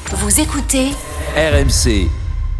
Vous écoutez RMC.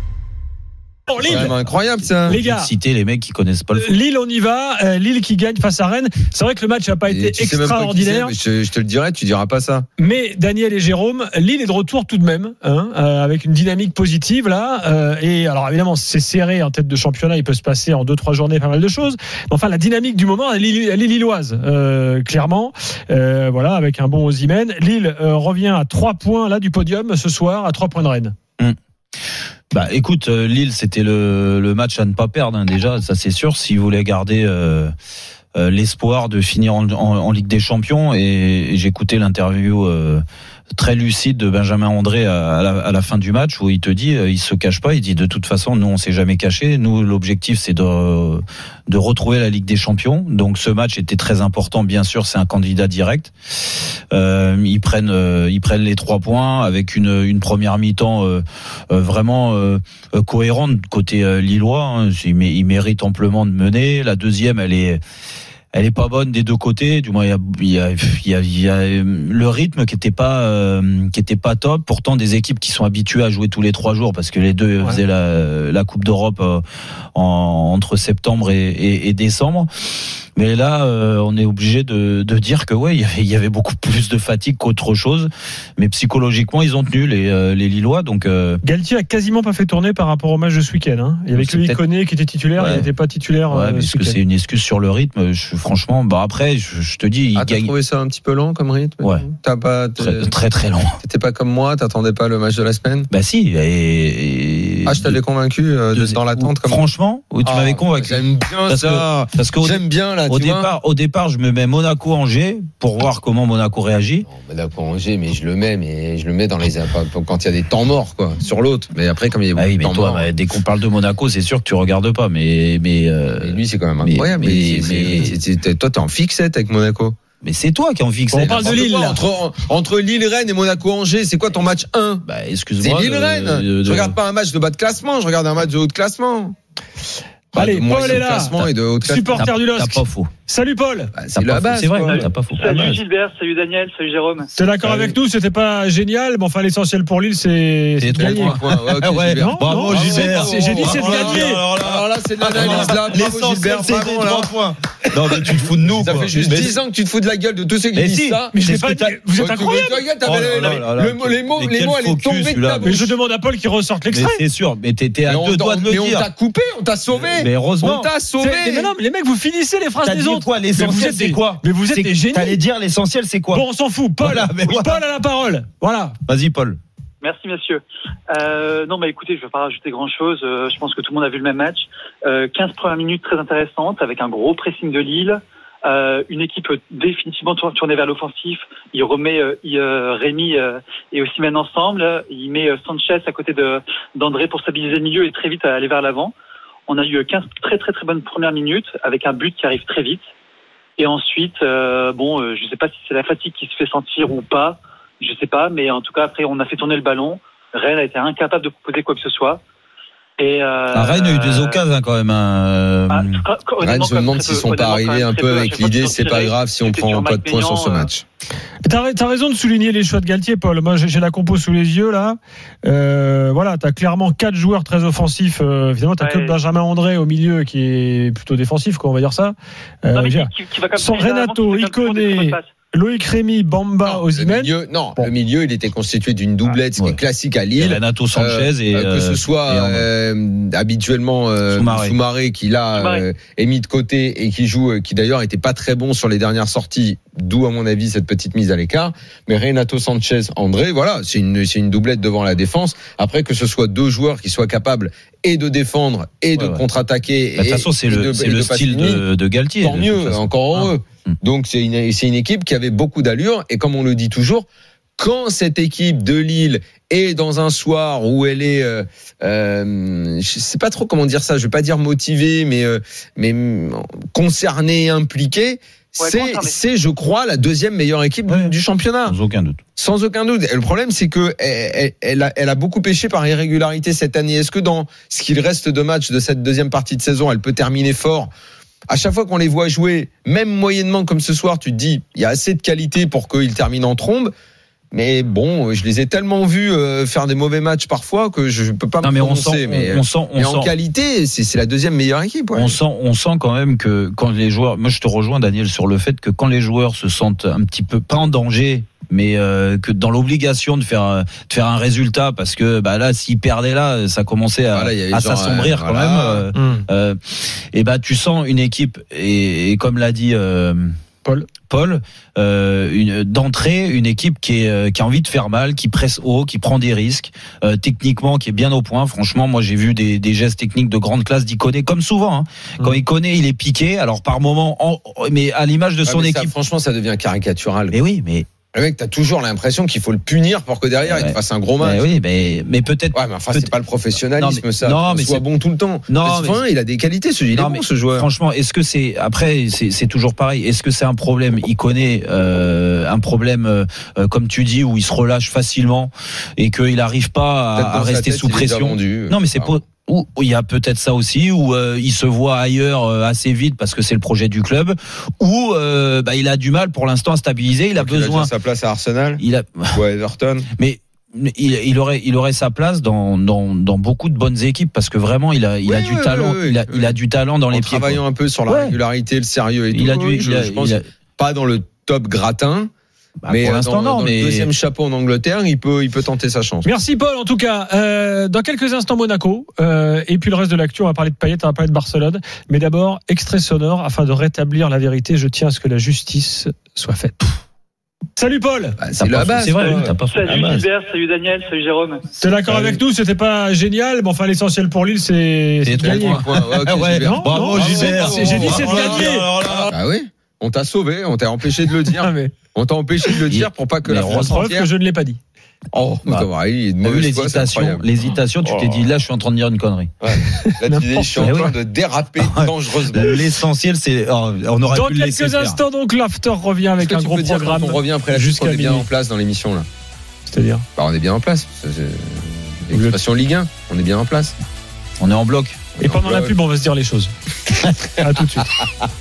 Oh, Lille. C'est vraiment incroyable ça. Les gars, citer les mecs qui connaissent pas le foot. Lille, on y va. Lille qui gagne face à Rennes. C'est vrai que le match n'a pas été extraordinaire. Je te le dirai, tu diras pas ça. Mais Daniel et Jérôme, Lille est de retour tout de même, avec une dynamique positive là. Et alors évidemment, c'est serré en tête de championnat. Il peut se passer en 2-3 journées pas mal de choses. Mais enfin, la dynamique du moment, elle est lilloise, clairement. Voilà, avec un bon Osimhen. Lille revient à 3 points là du podium ce soir, à 3 points de Rennes. Bah écoute, Lille c'était le match à ne pas perdre déjà, ça c'est sûr, s'ils voulaient garder l'espoir de finir en Ligue des Champions. Et j'écoutais l'interview très lucide de Benjamin André à la fin du match où il te dit, il se cache pas, il dit de toute façon nous on s'est jamais caché, nous l'objectif c'est de retrouver la Ligue des Champions. Donc ce match était très important, bien sûr, c'est un candidat direct. Ils prennent les 3 points avec une première mi-temps vraiment cohérente côté lillois, hein. Ils méritent amplement de mener. La deuxième, elle est pas bonne des deux côtés. Du moins, il y a le rythme qui était pas top. Pourtant, des équipes qui sont habituées à jouer tous les 3 jours, parce que les deux faisaient la Coupe d'Europe entre septembre et décembre. Mais là, on est obligé de dire que il y avait beaucoup plus de fatigue qu'autre chose. Mais psychologiquement, ils ont tenu les Lillois. Donc Galtier a quasiment pas fait tourner par rapport au match de ce week-end. Hein. Il y avait que Iconé qui était titulaire, il n'était pas titulaire. Parce que c'est une excuse sur le rythme. Franchement, après, je te dis, il gagne. T'as trouvé ça un petit peu lent comme rythme? Ouais. T'as pas très très lent. T'étais pas comme moi, t'attendais pas le match de la semaine? Bah si. Je t'avais convaincu dans l'attente. Franchement, tu m'avais convaincu. J'aime bien ça. Parce que j'aime bien là. Au départ, je me mets Monaco-Angers pour voir comment Monaco réagit. Monaco-Angers, mais je le mets dans les quand il y a des temps morts quoi, sur l'autre. Mais après, comme il y a beaucoup de temps morts. Dès qu'on parle de Monaco, c'est sûr que tu regardes pas. Mais lui, c'est quand même incroyable. Toi, t'es en fixette avec Monaco. Mais c'est toi qui en fixette. On parle de Lille. Entre Lille, Rennes et Monaco-Angers, c'est quoi ton match 1? Bah, excuse-moi. C'est Lille-Rennes. Je regarde pas un match de bas de classement, je regarde un match de haut de classement. Allez, Paul est là, supporter du LOSC. T'as pas faux. Salut Paul. C'est la base. C'est vrai, t'as pas faux. Salut Gilbert, salut Daniel, salut Jérôme. T'es d'accord avec nous, c'était pas génial, mais enfin l'essentiel pour Lille, c'est de gagner. Bravo Gilbert. J'ai dit c'est de gagner. Alors là, c'est de l'analyse là. L'essentiel c'est des 3 points. Non mais tu te fous de nous. Ça fait juste 10 ans que tu te fous de la gueule de tous ceux qui disent ça. Mais je l'ai pas dit. Vous êtes incroyable. Les mots, elle est tombée de ta bouche. Mais je demande à Paul qu'il ressorte l'extrait. C'est sûr, mais t'étais à 2 doigts de le dire. Mais on t'a coupé, on t'a sauvé. Mais heureusement. On t'a sauvé. Mais non, mais les mecs, vous finissez les phrases des autres. Quoi, l'essentiel c'est quoi? Mais vous êtes des génies. T'allais dire l'essentiel c'est quoi? Bon, on s'en fout. Paul a la parole. Voilà. Vas-y Paul. Merci messieurs. Non, écoutez, je ne vais pas rajouter grand-chose. Je pense que tout le monde a vu le même match. 15 premières minutes très intéressantes avec un gros pressing de Lille. Une équipe définitivement tournée vers l'offensif. Il remet Rémi et Osimhen ensemble. Il met Sanchez à côté d'André pour stabiliser le milieu et très vite aller vers l'avant. On a eu 15 très très très bonnes premières minutes avec un but qui arrive très vite. Et ensuite, je ne sais pas si c'est la fatigue qui se fait sentir ou pas. Je sais pas, mais en tout cas après on a fait tourner le ballon. Rennes a été incapable de proposer quoi que ce soit. Et Rennes a eu des occasions quand même. Rennes, je me demande s'ils sont pas arrivés un peu avec l'idée c'est pas grave si on prend pas de points sur ce match. T'as raison de souligner les choix de Galtier, Paul. Moi, j'ai la compo sous les yeux là. Voilà, t'as clairement 4 joueurs très offensifs. Évidemment, t'as que Benjamin André au milieu qui est plutôt défensif, quoi, on va dire ça. Qui va sans Renato, Iconé, Loïc Rémy, Bamba, Osimhen. Le milieu, il était constitué d'une doublette, ce qui est classique à Lille. Et Renato Sanchez et que ce soit habituellement Soumaré qui là est mis de côté et qui joue, qui d'ailleurs était pas très bon sur les dernières sorties, d'où à mon avis cette petite mise à l'écart. Mais Renato Sanchez, André, voilà, c'est une doublette devant la défense. Après que ce soit 2 joueurs qui soient capables et de défendre et de contre-attaquer. De toute façon, c'est le style de Galtier. Tant mieux, encore heureux. Donc c'est une équipe qui avait beaucoup d'allure et comme on le dit toujours, quand cette équipe de Lille est dans un soir où elle est, je sais pas trop comment dire ça, je vais pas dire motivée, mais concernée, impliquée. C'est, je crois, la 2e meilleure équipe du championnat. Sans aucun doute. Et le problème, c'est que elle a beaucoup pêché par irrégularité cette année. Est-ce que dans ce qu'il reste de matchs de cette 2e partie de saison, elle peut terminer fort? À chaque fois qu'on les voit jouer, même moyennement comme ce soir, tu te dis, il y a assez de qualité pour qu'ils terminent en trombe. Mais bon, je les ai tellement vus faire des mauvais matchs parfois que je peux pas me prononcer. Mais en qualité, c'est la deuxième meilleure équipe. Ouais. On sent quand même que quand les joueurs, moi je te rejoins Daniel sur le fait que quand les joueurs se sentent un petit peu pas en danger, mais que dans l'obligation de faire un résultat, parce que là s'ils perdaient là, ça commençait à s'assombrir quand même. Et tu sens une équipe et comme l'a dit Paul, d'entrée, une équipe qui a envie de faire mal, qui presse haut, qui prend des risques, techniquement qui est bien au point. Franchement, moi j'ai vu des gestes techniques de grande classe d'Ikoné, comme souvent. Quand Ikoné il est piqué, alors par moment, mais à l'image de son équipe. Franchement, ça devient caricatural. Mais oui, mais. Le mec, t'as toujours l'impression qu'il faut le punir pour que derrière il te fasse un gros match. Oui, mais peut-être. Ouais, mais enfin, c'est pas le professionnalisme, ça. Non, mais soit bon tout le temps. Non, mais il a des qualités, ce joueur. Franchement, est-ce que c'est toujours pareil. Est-ce que c'est un problème? Il connaît un problème, comme tu dis, où il se relâche facilement et qu'il n'arrive pas à rester sous pression. Non, mais c'est pas. Ou il y a peut-être ça aussi, où il se voit ailleurs assez vite parce que c'est le projet du club, ou il a du mal pour l'instant à stabiliser. Il a besoin. Il a sa place à Arsenal. Ou à Everton. Mais il aurait sa place dans beaucoup de bonnes équipes parce que vraiment il a du talent. Il a du talent dans les pieds. En travaillant un peu sur la régularité, le sérieux et tout. Je pense pas dans le top gratin. Mais pour l'instant, dans le deuxième chapeau en Angleterre, il peut tenter sa chance. Merci Paul. En tout cas, dans quelques instants Monaco, et puis le reste de l'actu, on va parler de Payet, on va parler de Barcelone. Mais d'abord, extrait sonore afin de rétablir la vérité. Je tiens à ce que la justice soit faite. Salut Paul. C'est la base. C'est vrai. Salut Gilbert, salut Daniel, salut Jérôme. T'es d'accord avec nous? C'était pas génial, mais enfin l'essentiel pour Lille, c'est de gagner. Bravo Gilbert. J'ai dit c'est de gagner. Ah oui. On t'a sauvé, on t'a empêché de le dire. On t'a empêché de le dire pour pas que la France entière. Que je ne l'ai pas dit. L'hésitation, tu t'es dit là, je suis en train de dire une connerie. Ouais. Là, tu dis, je suis en train de déraper dangereusement. L'essentiel, c'est on aurait pu le laisser faire. Dans quelques instants, donc l'after revient avec un gros programme. On revient après la jusqu'à on est bien en place dans l'émission là. C'est-à-dire on est bien en place. L'expression Ligue 1, on est bien en place. On est en bloc. Et pendant la pub, on va se dire les choses. À tout de suite.